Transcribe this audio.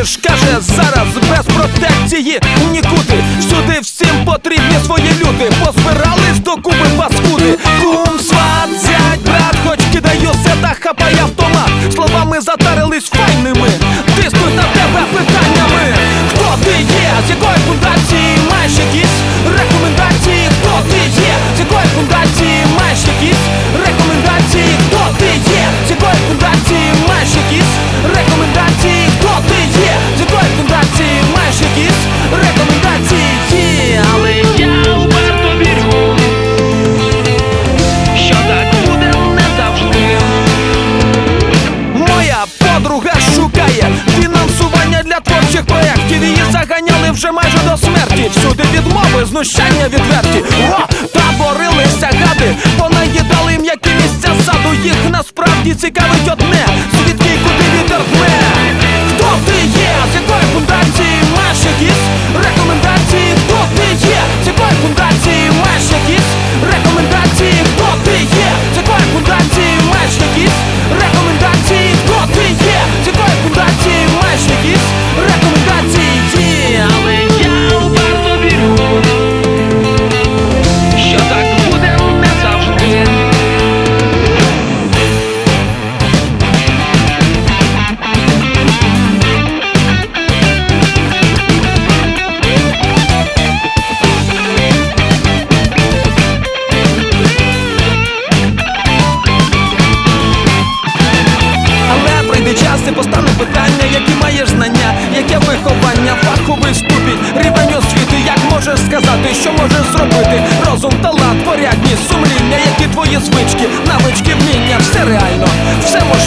ж каже зараз, без протекції нікуди. Всюди всім потрібні свої люди. Позбирались докупи паскуди. Кум, сват, зять, брат, хоч кидаю сета, хапай автомат. Словами затарились файними, тиснуть на тебе питаннями. Хто ти є? З якої фундації? Маєш якісь рекомендації? Хто ти є? З якої фундації? Маєш якісь рекомендації? Хто ти є? З якої фундації? Маєш якісь рекомендації? Хто ти є? З якої фундації? Маєш якісь рекомендації? Але я уперто вірю, що так буде не завжди. Моя подруга шукає фінансування для творчих проєктів. Її заганяли вже майже до смерті. Всюди відмови, знущання відверті. О, та борилися гади, понаїдали м'які місця саду. Їх насправді цікавить одне: звідки і куди вітер дме. Хто ти є? З якої фундації? Маєш якісь рекомендації? Хто ти є? З якої фундації? Маєш якісь рекомендації? Хто ти є? З якої фундації? Маєш якісь рекомендації? Хто ти є? З якої фундації? Маєш якісь рекомендації? Але я уперто вірю, що так буде не завжди. Але прийде час і постане питання: які маєш знання, яке виховання, фаховий ступінь, рівень освіти. Як можеш сказати, що можеш зробити? Розум, талант, порядність, сумління, які твої звички, навички, вміння. Все реально, все може